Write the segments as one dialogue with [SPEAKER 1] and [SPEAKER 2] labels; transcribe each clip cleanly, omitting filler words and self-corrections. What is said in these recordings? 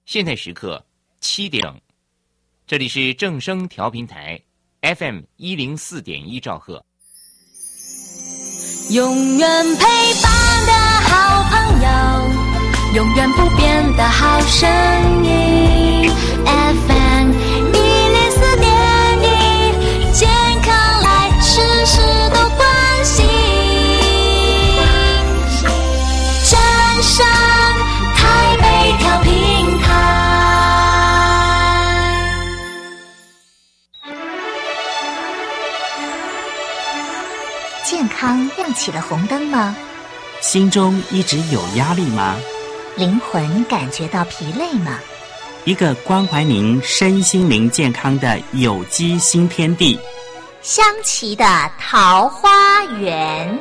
[SPEAKER 1] 现在时刻7点整，这里是正声调频台 FM104.1兆赫。
[SPEAKER 2] 永远陪伴的好朋友，永远不变的好声音 FM104.1，健康来时时都关心，正声台北调频台。
[SPEAKER 3] 健康亮起了红灯吗？
[SPEAKER 4] 心中一直有压力吗？
[SPEAKER 3] 灵魂感觉到疲累吗？
[SPEAKER 4] 一个关怀您身心灵健康的有机新天地，
[SPEAKER 3] 香琪的桃花源。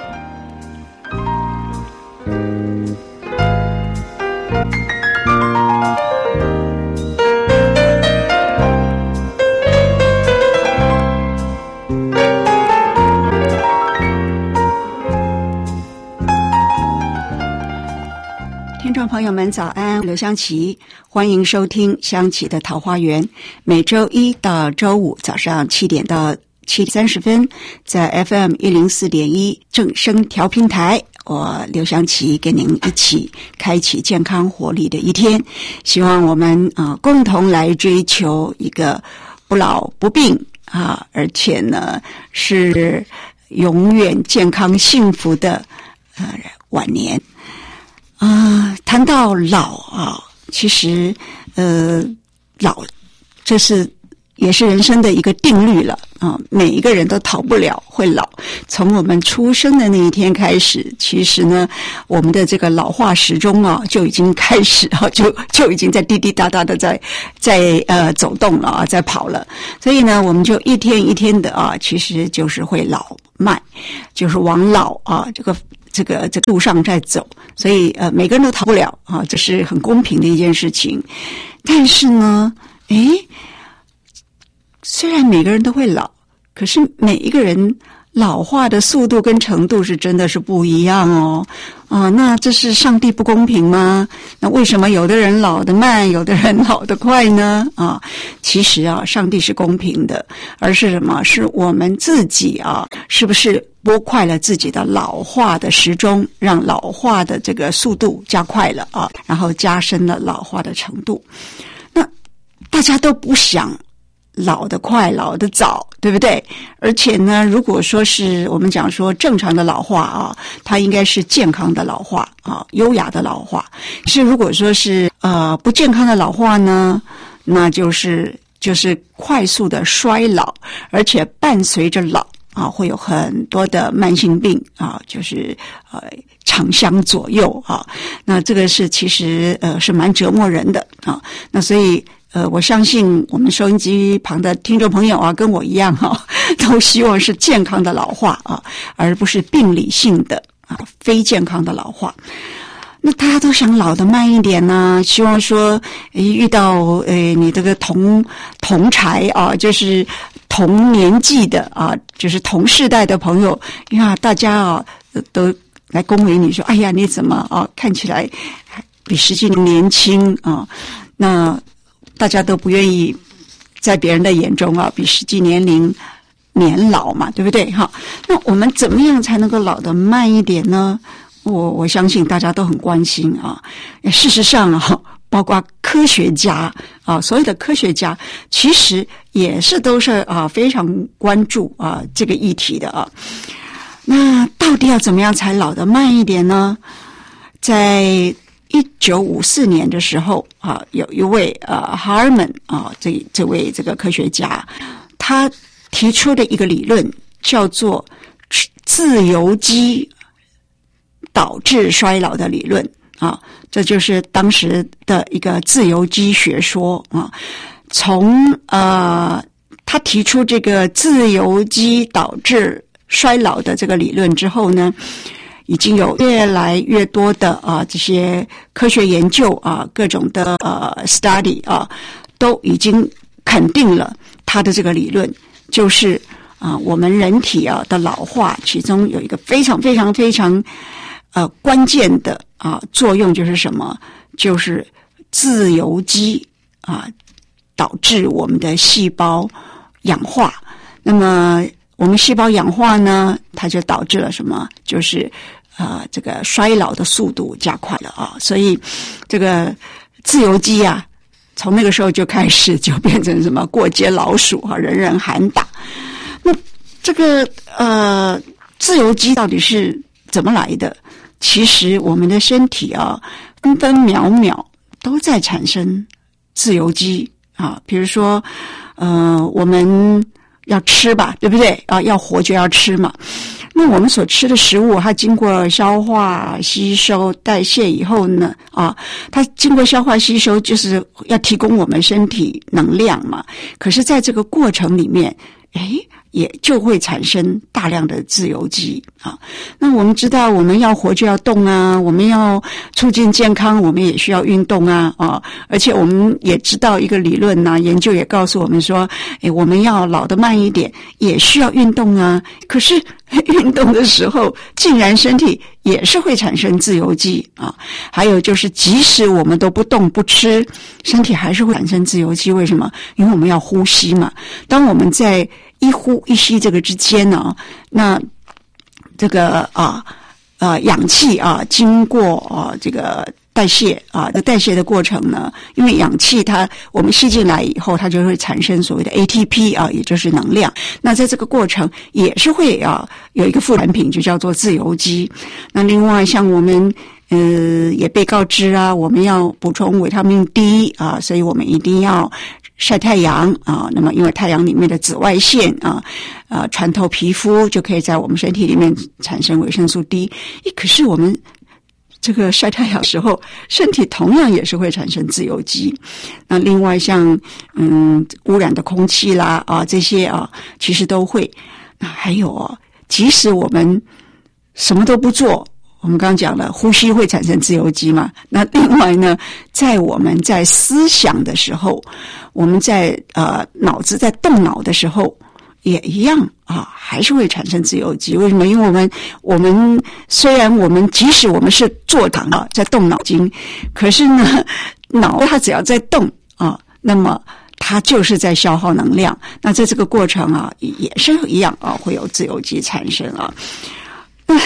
[SPEAKER 5] 听众朋友们早安，刘香琪，欢迎收听香琪的桃花源，每周一到周五早上7点到7:30分，在 FM104.1 正声调频台，我刘香琪跟您一起开启健康活力的一天，希望我们共同来追求一个不老不病而且呢是永远健康幸福的晚年。谈到老其实老这是也是人生的一个定律了每一个人都逃不了会老。从我们出生的那一天开始，其实呢我们的这个老化时钟就已经开始就已经在滴滴答答的在走动了在跑了。所以呢我们就一天一天的其实就是会老迈，就是往老这个路上在走。所以每个人都逃不了这是很公平的一件事情。但是呢虽然每个人都会老，可是每一个人老化的速度跟程度是真的是不一样那这是上帝不公平吗？那为什么有的人老得慢，有的人老得快呢？其实上帝是公平的，而是什么？是我们自己是不是拨快了自己的老化的时钟，让老化的这个速度加快了然后加深了老化的程度。那大家都不想老得快老得早，对不对？而且呢如果说是我们讲说正常的老化它应该是健康的老化优雅的老化。是如果说是不健康的老化呢，那就是快速的衰老，而且伴随着老会有很多的慢性病就是长相左右那这个是其实是蛮折磨人的那所以我相信我们收音机旁的听众朋友跟我一样都希望是健康的老化而不是病理性的非健康的老化。那大家都想老得慢一点呢，希望说遇到你这个同才就是同年纪的就是同世代的朋友呀，大家都来恭维你说，哎呀你怎么看起来比实际年轻那大家都不愿意在别人的眼中比实际年龄年老嘛，对不对那我们怎么样才能够老得慢一点呢？我相信大家都很关心事实上包括科学家所有的科学家其实也是都是非常关注这个议题的那到底要怎么样才老得慢一点呢？在1954年的时候有一位Harman 这位这个科学家，他提出的一个理论叫做自由基导致衰老的理论这就是当时的一个自由基学说从他提出这个自由基导致衰老的这个理论之后呢，已经有越来越多的这些科学研究各种的study都已经肯定了他的这个理论，就是我们人体的老化，其中有一个非常非常非常关键的作用就是什么？就是自由基导致我们的细胞氧化。那么我们细胞氧化呢，它就导致了什么？就是这个衰老的速度加快了啊。所以这个自由基从那个时候就开始就变成什么过街老鼠人人喊打。那这个自由基到底是怎么来的？其实我们的身体分分秒秒都在产生自由基比如说我们要吃吧，对不对要活就要吃嘛。那我们所吃的食物，它经过消化、吸收、代谢以后呢它经过消化吸收，就是要提供我们身体能量嘛。可是在这个过程里面也就会产生大量的自由基那我们知道，我们要活就要动我们要促进健康，我们也需要运动而且我们也知道一个理论研究也告诉我们说，我们要老得慢一点，也需要运动可是运动的时候，竟然身体也是会产生自由基还有就是，即使我们都不动不吃，身体还是会产生自由基。为什么？因为我们要呼吸嘛。当我们在一呼一吸这个之间那这个氧气经过这个代谢代谢的过程呢，因为氧气我们吸进来以后，它就会产生所谓的 ATP 也就是能量。那在这个过程也是会有一个副产品，就叫做自由基。那另外像我们也被告知我们要补充维他命 D 所以我们一定要晒太阳那么因为太阳里面的紫外线穿透皮肤，就可以在我们身体里面产生维生素 D。可是我们这个晒太阳的时候，身体同样也是会产生自由基。那另外像污染的空气啦这些其实都会。那还有即使我们什么都不做，我们刚刚讲了，呼吸会产生自由基嘛。那另外呢，我们在思想的时候，我们在脑子在动脑的时候，也一样还是会产生自由基。为什么？因为我们虽然即使我们是坐躺在动脑筋，可是呢，脑它只要在动那么它就是在消耗能量。那在这个过程也是一样会有自由基产生那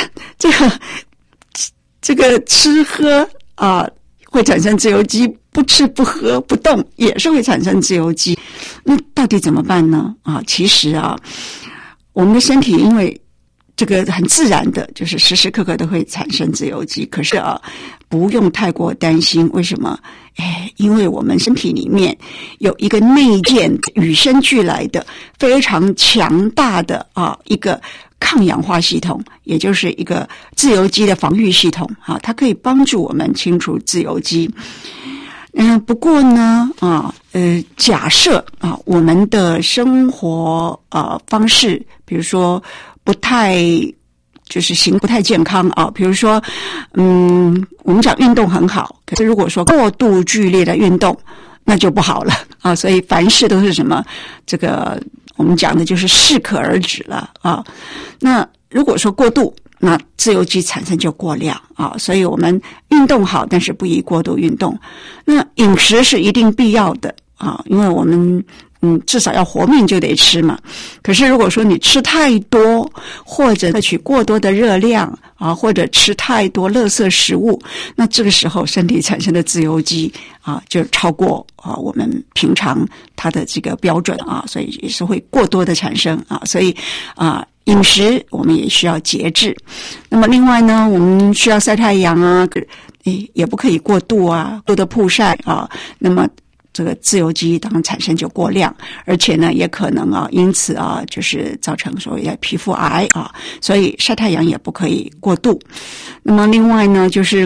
[SPEAKER 5] 这个吃喝会产生自由基，不吃不喝不动也是会产生自由基。那到底怎么办呢？其实我们的身体因为这个很自然的，就是时时刻刻都会产生自由基。可是不用太过担心。为什么？因为我们身体里面有一个内建与生俱来的非常强大的一个抗氧化系统，也就是一个自由基的防御系统它可以帮助我们清除自由基。不过呢假设我们的生活方式，比如说不太不太健康比如说我们讲运动很好，可是如果说过度剧烈的运动，那就不好了所以凡事都是什么，这个我们讲的就是适可而止了那如果说过度，那自由基产生就过量所以我们运动好，但是不宜过度运动。那饮食是一定必要的因为我们至少要活命就得吃嘛。可是如果说你吃太多，或者摄取过多的热量或者吃太多垃圾食物，那这个时候身体产生的自由基就超过我们平常它的这个标准所以也是会过多的产生所以饮食我们也需要节制。那么另外呢，我们需要晒太阳也不可以过度过的曝晒那么这个自由基当然产生就过量，而且呢也可能因此就是造成所谓的皮肤癌所以晒太阳也不可以过度。那么另外呢就是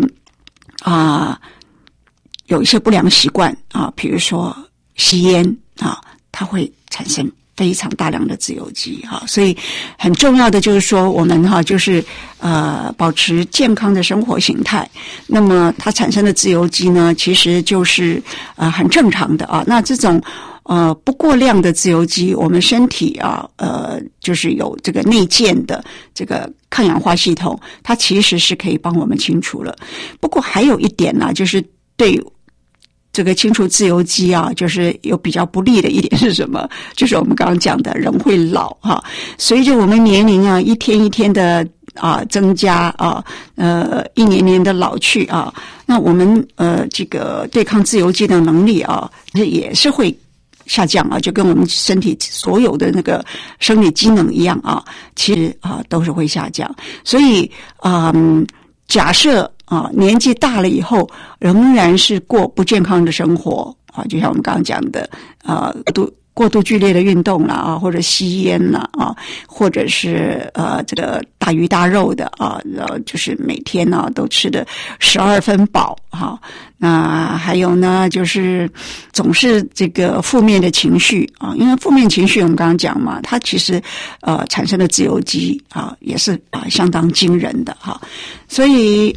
[SPEAKER 5] 有一些不良习惯比如说吸烟它会产生非常大量的自由基所以很重要的就是说我们就是保持健康的生活形态。那么它产生的自由基呢，其实就是很正常的那这种不过量的自由基，我们身体就是有这个内建的这个抗氧化系统，它其实是可以帮我们清除了。不过还有一点就是对这个清除自由基啊，就是有比较不利的一点是什么？就是我们刚刚讲的人会老哈，随着我们年龄啊一天一天的增加啊，一年年的老去啊，那我们这个对抗自由基的能力啊，也是会下降啊，就跟我们身体所有的那个生理机能一样啊，其实都是会下降。所以假设年纪大了以后仍然是过不健康的生活啊，就像我们刚刚讲的过度剧烈的运动啦或者吸烟啦或者是这个大鱼大肉的就是每天都吃的12分饱那还有呢就是总是这个负面的情绪因为负面情绪我们刚刚讲嘛，它其实产生的自由基也是相当惊人的所以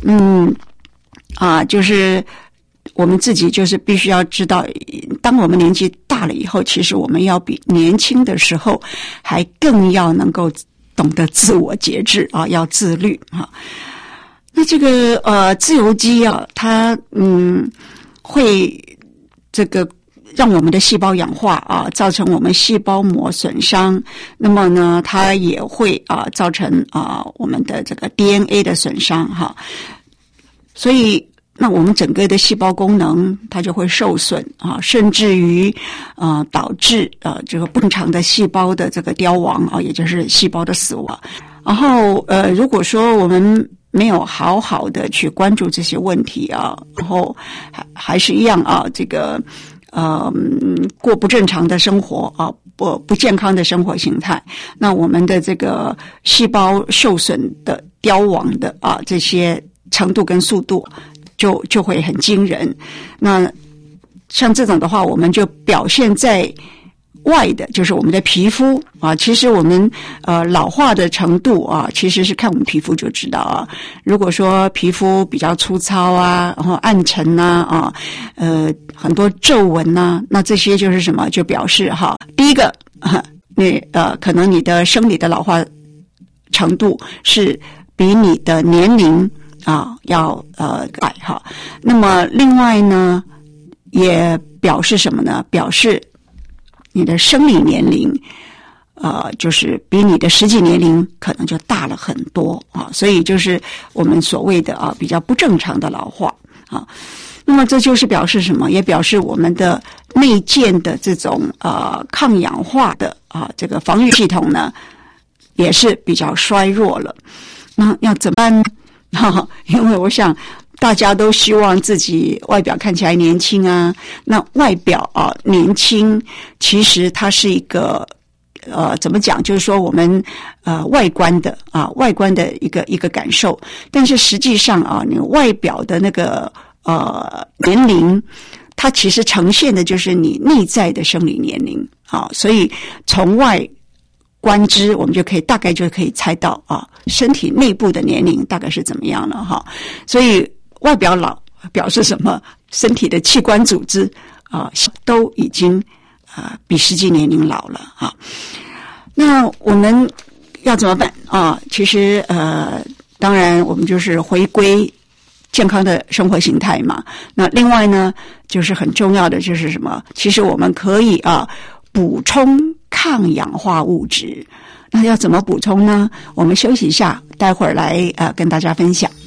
[SPEAKER 5] 就是我们自己就是必须要知道，当我们年纪大了以后，其实我们要比年轻的时候还更要能够懂得自我节制要自律那这个自由基它会这个让我们的细胞氧化造成我们细胞膜损伤，那么呢它也会造成我们的这个 DNA 的损伤所以那我们整个的细胞功能它就会受损甚至于导致这个不正常的细胞的这个凋亡也就是细胞的死亡。然后如果说我们没有好好的去关注这些问题然后还是一样这个过不正常的生活不健康的生活形态，那我们的这个细胞受损的凋亡的这些程度跟速度就会很惊人。那像这种的话，我们就表现在外的，就是我们的皮肤其实我们老化的程度其实是看我们皮肤就知道如果说皮肤比较粗糙然后暗沉很多皱纹那这些就是什么？就表示第一个你可能你的生理的老化程度是比你的年龄要快那么另外呢也表示什么呢？表示你的生理年龄就是比你的实际年龄可能就大了很多所以就是我们所谓的比较不正常的老化那么这就是表示什么？也表示我们的内建的这种抗氧化的这个防御系统呢也是比较衰弱了。那要怎么办呢？因为我想大家都希望自己外表看起来年轻那外表年轻其实它是一个怎么讲，就是说我们外观的一个感受，但是实际上你外表的那个年龄它其实呈现的就是你内在的生理年龄所以从外观之我们大概就可以猜到身体内部的年龄大概是怎么样了所以外表老表示什么？身体的器官组织都已经比实际年龄老了那我们要怎么办其实当然我们就是回归健康的生活形态嘛。那另外呢就是很重要的就是什么？其实我们可以补充抗氧化物质。那要怎么补充呢？我们休息一下，待会儿来跟大家分享。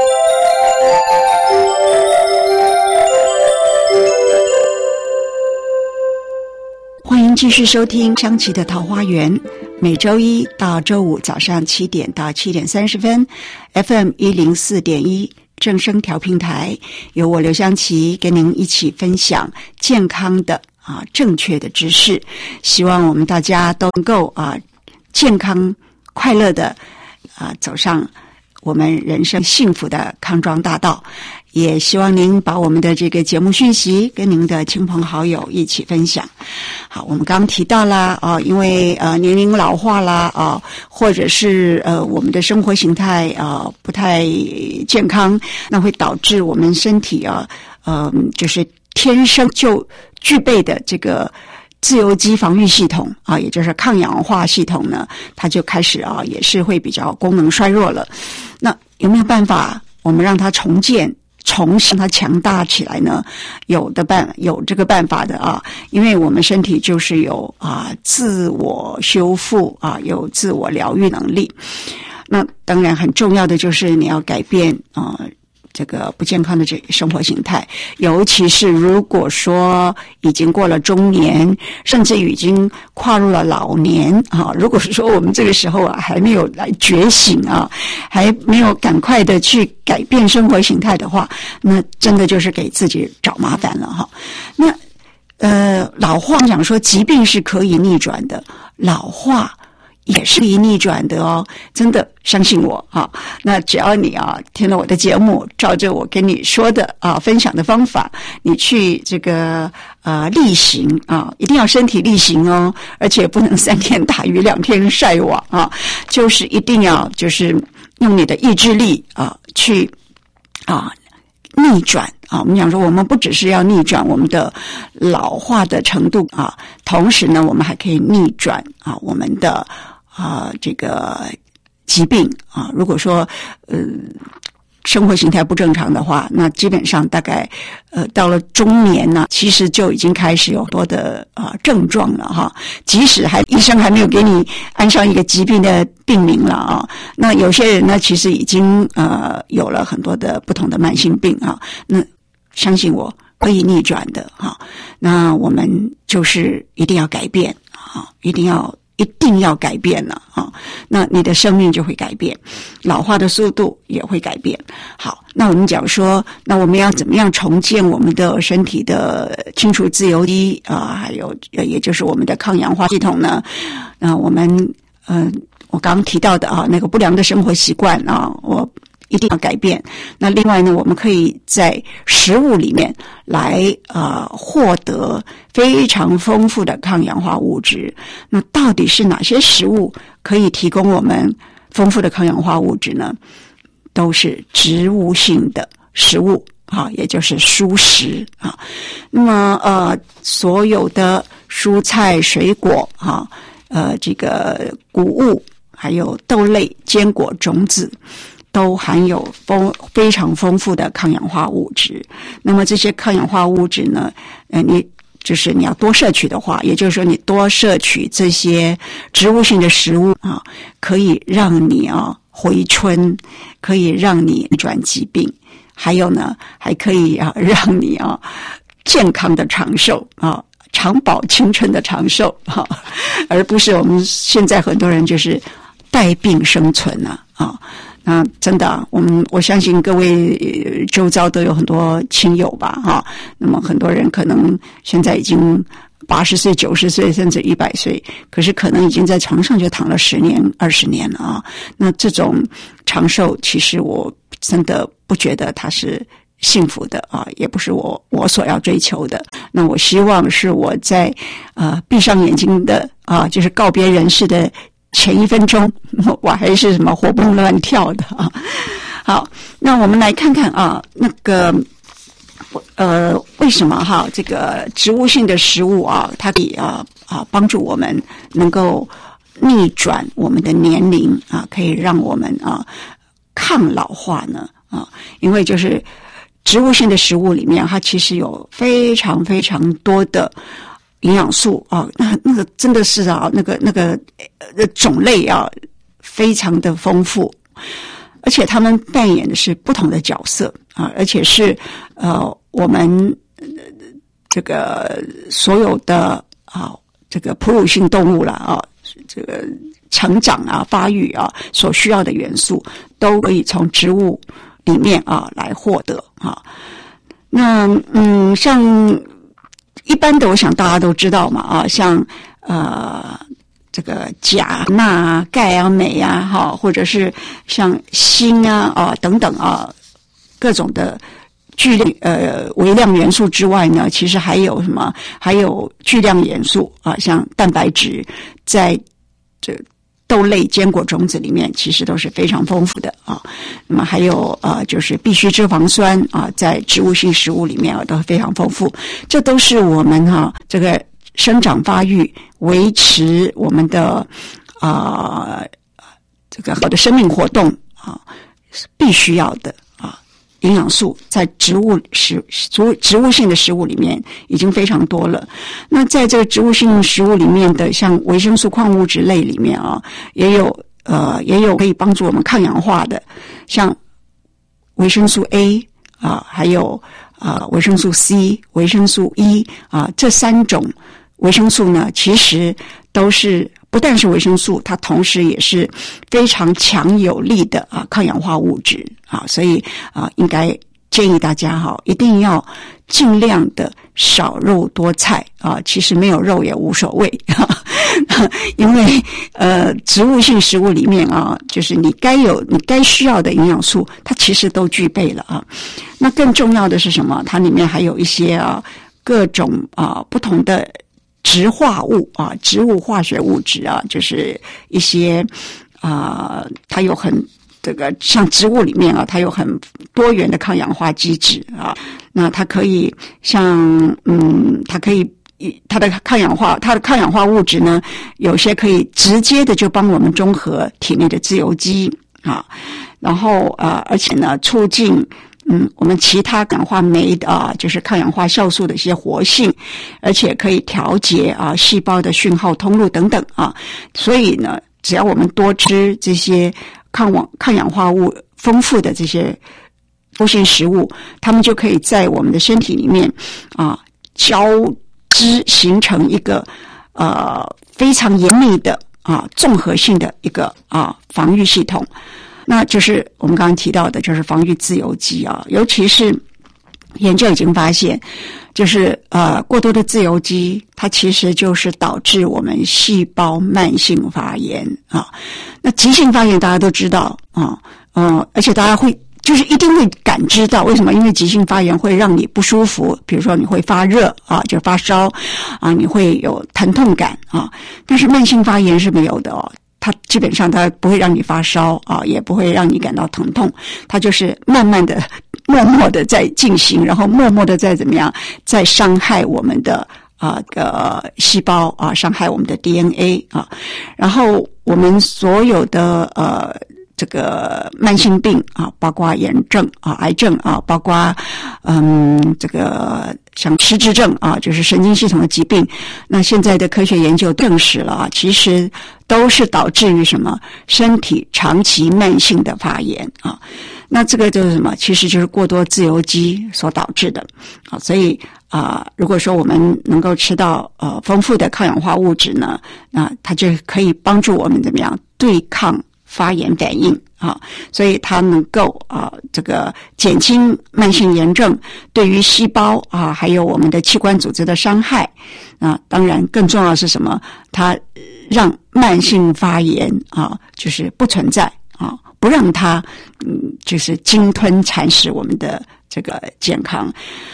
[SPEAKER 5] 欢迎继续收听张琪的桃花源，每周一到周五早上7点到7点30分 FM 104.1正声调频台，由我刘湘琪跟您一起分享健康的正确的知识，希望我们大家都能够健康快乐的走上我们人生幸福的康庄大道。也希望您把我们的这个节目讯息跟您的亲朋好友一起分享。好，我们刚提到了因为年龄老化啦或者是我们的生活形态不太健康，那会导致我们身体就是天生就具备的这个自由基防御系统也就是抗氧化系统呢，它就开始也是会比较功能衰弱了。那有没有办法我们让它重建重新它强大起来呢，有这个办法的啊，因为我们身体就是有自我修复啊，有自我疗愈能力。那当然很重要的就是你要改变这个不健康的这个生活形态，尤其是如果说已经过了中年，甚至已经跨入了老年如果说我们这个时候还没有来觉醒还没有赶快的去改变生活形态的话，那真的就是给自己找麻烦了那老话讲说疾病是可以逆转的，老化也是可以逆转的哦，真的相信我那只要你听了我的节目，照着我跟你说的分享的方法，你去这个力行一定要身体力行哦，而且不能3天打鱼2天晒网就是一定要就是用你的意志力去逆转我们讲说我们不只是要逆转我们的老化的程度同时呢我们还可以逆转我们的这个疾病如果说生活形态不正常的话，那基本上大概到了中年呢，其实就已经开始有很多的症状了即使医生还没有给你安上一个疾病的病名了那有些人呢其实已经有了很多的不同的慢性病那相信我可以逆转的那我们就是一定要改变一定要改变了那你的生命就会改变，老化的速度也会改变。好，那我们讲说，那我们要怎么样重建我们的身体的清除自由基还有也就是我们的抗氧化系统呢？我们我刚刚提到的那个不良的生活习惯我一定要改变。那另外呢，我们可以在食物里面来获得非常丰富的抗氧化物质。那到底是哪些食物可以提供我们丰富的抗氧化物质呢？都是植物性的食物也就是蔬食那么所有的蔬菜水果这个谷物还有豆类坚果种子都含有非常丰富的抗氧化物质。那么这些抗氧化物质呢你要多摄取的话，也就是说你多摄取这些植物性的食物可以让你回春，可以让你转疾病，还有呢还可以让你健康的长寿长保青春的长寿而不是我们现在很多人就是带病生存那真的我相信各位周遭都有很多亲友吧那么很多人可能现在已经80岁90岁甚至100岁，可是可能已经在床上就躺了10年20年了那这种长寿其实我真的不觉得它是幸福的也不是我所要追求的。那我希望是我在闭上眼睛的就是告别人世的前1分钟我还是什么活蹦乱跳的好，那我们来看看那个为什么这个植物性的食物它可以帮助我们能够逆转我们的年龄可以让我们抗老化呢因为就是植物性的食物里面它其实有非常非常多的营养素那个真的是那个种类非常的丰富，而且他们扮演的是不同的角色而且是我们这个所有的这个哺乳性动物了这个成长发育所需要的元素都可以从植物里面来获得那像一般的我想大家都知道嘛像这个钾钠钙镁或者是像锌等等各种的微量元素之外呢，其实还有什么？还有巨量元素像蛋白质在这豆类坚果种子里面其实都是非常丰富的那么还有就是必需脂肪酸在植物性食物里面都非常丰富。这都是我们这个生长发育维持我们的这个好的生命活动必须要的营养素在植物性的食物里面已经非常多了。那在这个植物性食物里面的像维生素、矿物质类里面啊，也有可以帮助我们抗氧化的，像维生素 A 啊，还有维生素 C、维生素 E 啊，这3种维生素呢，其实都是不但是维生素，它同时也是非常强有力的抗氧化物质啊，所以应该建议大家一定要尽量的少肉多菜啊，其实没有肉也无所谓因为植物性食物里面啊，就是你该需要的营养素，它其实都具备了啊。那更重要的是什么？它里面还有一些各种不同的植化物啊，植物化学物质啊，就是一些它有很这个像植物里面啊，它有很多元的抗氧化机制啊。那它可以它的抗氧化物质呢，有些可以直接的就帮我们中和体内的自由基啊，然后而且呢，促进我们其他感化酶的就是抗氧化酵素的一些活性，而且可以调节细胞的讯号通路等等啊。所以呢，只要我们多吃这些抗氧化物丰富的这些多性食物，它们就可以在我们的身体里面交织形成一个非常严密的综合性的一个防御系统。那就是我们刚刚提到的，就是防御自由基啊，尤其是研究已经发现，就是过多的自由基，它其实就是导致我们细胞慢性发炎啊。那急性发炎大家都知道而且大家就是一定会感知到，为什么？因为急性发炎会让你不舒服，比如说你会发热就发烧你会有疼痛感但是慢性发炎是没有的它基本上它不会让你发烧也不会让你感到疼痛，它就是慢慢的、默默的在进行，然后默默的在怎么样，在伤害我们的细胞伤害我们的 DNA 然后我们所有的这个慢性病包括炎症癌症包括这个像失智症就是神经系统的疾病，那现在的科学研究证实了其实都是导致于什么？身体长期慢性的发炎那这个就是什么？其实就是过多自由基所导致的所以如果说我们能够吃到丰富的抗氧化物质呢，那它就可以帮助我们怎么样对抗发炎反应所以它能够这个减轻慢性炎症对于细胞还有我们的器官组织的伤害当然更重要的是什么？它让慢性发炎就是不存在不让它就是鲸吞蚕食我们的这个健康。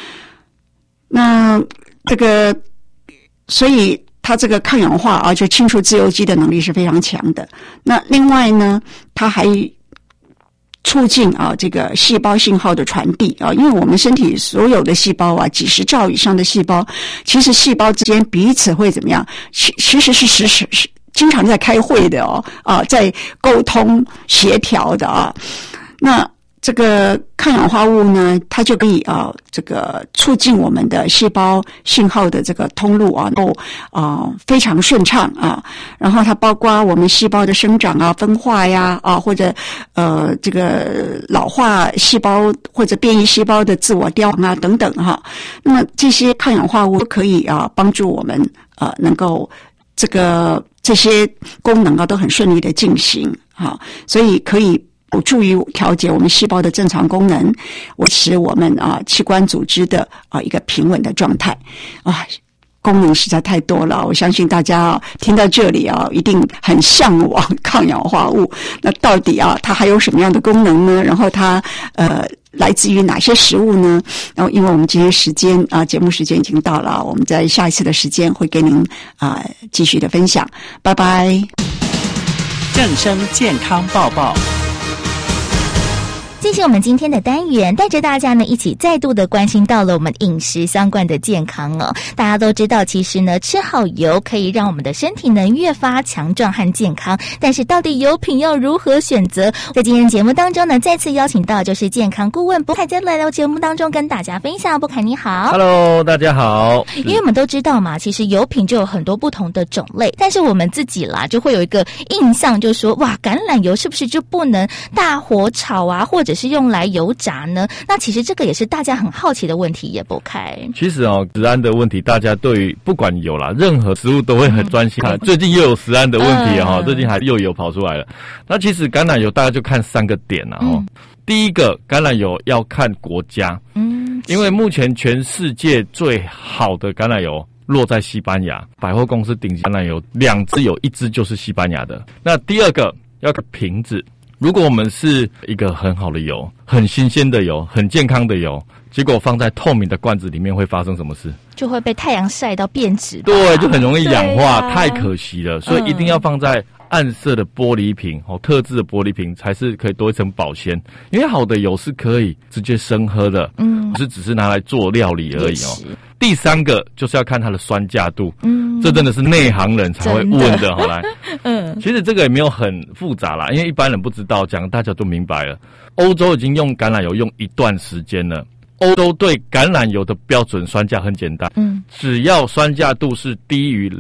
[SPEAKER 5] 那这个所以它这个抗氧化就清除自由基的能力是非常强的。那另外呢，它还促进这个细胞信号的传递因为我们身体所有的细胞几十兆以上的细胞，其实细胞之间彼此会怎么样？其实是经常在开会的在沟通协调的那这个抗氧化物呢，它就可以这个促进我们的细胞信号的这个通路非常顺畅然后它包括我们细胞的生长分化呀或者这个老化细胞或者变异细胞的自我凋亡等等那么这些抗氧化物都可以帮助我们能够这些功能都很顺利的进行所以可以有助于调节我们细胞的正常功能，维持我们器官组织的一个平稳的状态功能实在太多了，我相信大家听到这里一定很向往抗氧化物。那到底它还有什么样的功能呢？然后它来自于哪些食物呢？然后因为我们今天时间节目时间已经到了，我们在下一次的时间会跟您继续的分享。拜拜。
[SPEAKER 4] 正声健康报报。
[SPEAKER 3] 继
[SPEAKER 6] 进行我们今天的单元，带着大家呢一起再度的关心到了我们饮食相关的健康哦。大家都知道，其实呢吃好油可以让我们的身体呢越发强壮和健康，但是到底油品要如何选择？在今天节目当中呢，再次邀请到就是健康顾问卜凯再来到节目当中跟大家分享。卜凯你好。
[SPEAKER 7] Hello， 大家好。
[SPEAKER 6] 因为我们都知道嘛，其实油品就有很多不同的种类，但是我们自己啦就会有一个印象，就是说哇，橄榄油是不是就不能大火炒啊，或者是用来油炸呢？那其实这个也是大家很好奇的问题，也不开。
[SPEAKER 7] 其实食安的问题，大家对于不管有啦，任何食物都会很专心看。最近又有食安的问题最近还又有跑出来了。那其实橄榄油大家就看3个点第一个，橄榄油要看国家，因为目前全世界最好的橄榄油落在西班牙，百货公司顶级橄榄油2支有1支就是西班牙的。那第二个要看瓶子，如果我们是一个很好的油、很新鲜的油、很健康的油，结果放在透明的罐子里面会发生什么事？
[SPEAKER 6] 就会被太阳晒到变质。
[SPEAKER 7] 对，就很容易氧化，太可惜了。所以一定要放在暗色的玻璃瓶特制的玻璃瓶才是可以多一层保鲜。因为好的油是可以直接生喝的，不是只是拿来做料理而已第3个就是要看它的酸价度，这真的是内行人才会问的来。其实这个也没有很复杂啦，因为一般人不知道，讲大家都明白了。欧洲已经用橄榄油用一段时间了。欧洲对橄榄油的标准酸价很简单，只要酸价度是低于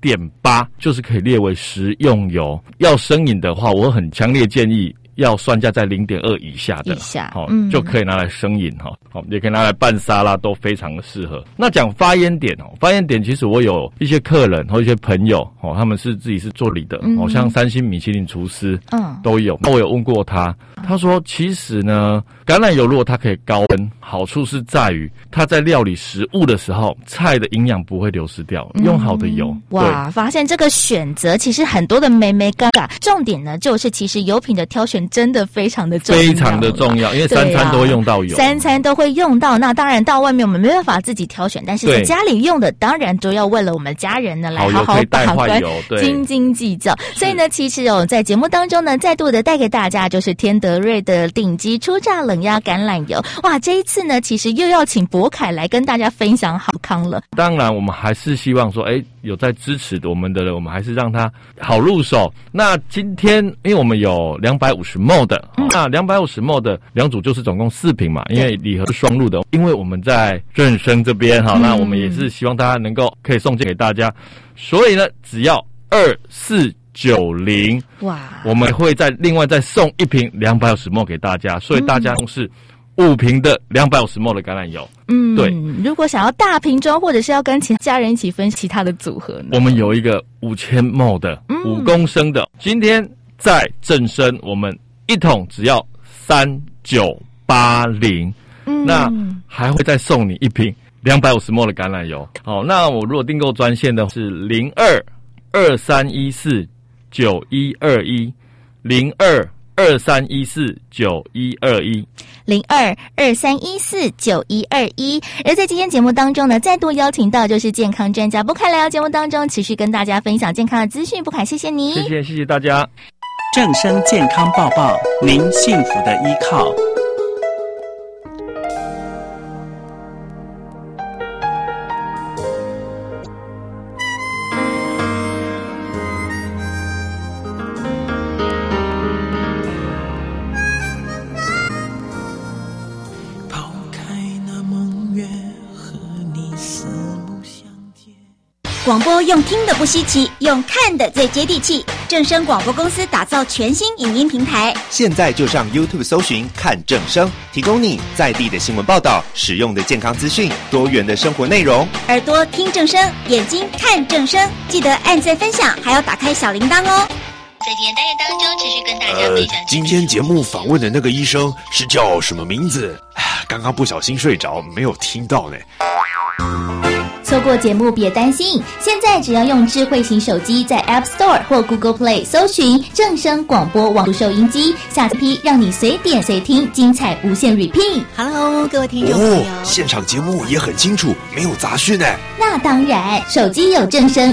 [SPEAKER 7] 0.8 就是可以列为食用油。要生饮的话，我很强烈建议要酸价在 0.2 以下的就可以拿来生饮也可以拿来拌沙拉，都非常的适合。那讲发烟点发烟点其实我有一些客人或一些朋友他们是自己是做理的像3星米其林厨师都有。那我有问过他说其实呢，橄榄油如果它可以高温，好处是在于它在料理食物的时候，菜的营养不会流失掉，用好的油。
[SPEAKER 6] 哇，发现这个选择其实很多的眉眉角角，重点呢就是其实油品的挑选真的非常的重要，
[SPEAKER 7] 非常的重要，因为3餐都会用到油
[SPEAKER 6] ，3餐都会用到。那当然到外面我们没办法自己挑选，但是在家里用的当然都要为了我们家人呢来好好把关，斤斤计较。所以呢，其实在节目当中呢，再度的带给大家就是天德瑞的顶级初榨冷压橄榄油。哇，这一次呢，其实又要请卜凯来跟大家分享好康了。
[SPEAKER 7] 当然，我们还是希望说，有在支持我们的人，我们还是让他好入手。那今天，因为我们有250ml 的，那250ml 的2组就是总共4瓶嘛，因为礼盒是双入的。因为我们在正声这边那我们也是希望大家能够可以送件给大家，所以呢，只要2490，哇，我们会另外再送1瓶250ml 给大家，所以大家是5瓶的250ml 的橄榄油。对。
[SPEAKER 6] 如果想要大瓶装，或者是要跟其他家人一起分其他的组合呢？
[SPEAKER 7] 我们有一个5000ml 的5公升的，今天在正声我们1桶只要3980，那还会再送你1瓶250ml 的橄榄油。好，那我如果订购专线的是0223149121
[SPEAKER 6] 0223149121。而在今天节目当中呢，再度邀请到就是健康专家卜凯来到节目当中，持续跟大家分享健康的资讯。卜凯，谢谢你，
[SPEAKER 7] 谢谢大家。
[SPEAKER 4] 正声健康报报，您幸福的依靠。
[SPEAKER 8] 广播用听的不稀奇，用看的最接地气。正声广播公司打造全新影音平台，
[SPEAKER 9] 现在就上 YouTube 搜寻看正声，提供你在地的新闻报道、实用的健康资讯、多元的生活内容。
[SPEAKER 8] 耳朵听正声，眼睛看正声，记得按赞分享，还要打开小铃铛哦。
[SPEAKER 10] 在今天单元当中，持续跟大家分享。
[SPEAKER 11] 今天节目访问的那个医生是叫什么名字？刚刚不小心睡着，没有听到呢。
[SPEAKER 6] 错过节目别担心，现在只要用智慧型手机在 App Store 或 Google Play 搜寻正声广播网络收音机，下载批让你随点随听，精彩无限 repeat。Hello， 各位听众朋友，
[SPEAKER 11] 现场节目也很清楚，没有杂讯呢。
[SPEAKER 6] 那当然，手机有正声